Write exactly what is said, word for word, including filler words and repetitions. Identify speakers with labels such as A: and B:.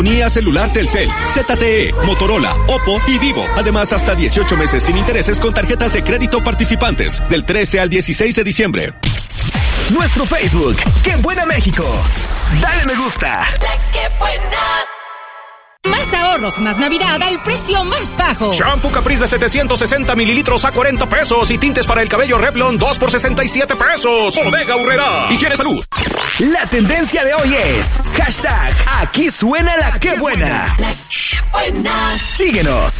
A: Telefonía celular Telcel, Z T E, Motorola, Oppo y Vivo. Además, hasta dieciocho meses sin intereses con tarjetas de crédito participantes. Del trece al dieciséis de diciembre.
B: Nuestro Facebook, ¡Qué Buena México! Dale me gusta.
C: ¡Qué buena!
D: Más ahorros, más Navidad al precio más bajo.
E: Shampoo Caprice de setecientos sesenta mililitros a cuarenta pesos y tintes para el cabello Revlon dos por sesenta y siete pesos. Bodega Aurrerá. Higiene Salud.
B: La tendencia de hoy es hashtag Aquí suena la Qué Buena.
C: La Qué Buena.
B: Síguenos.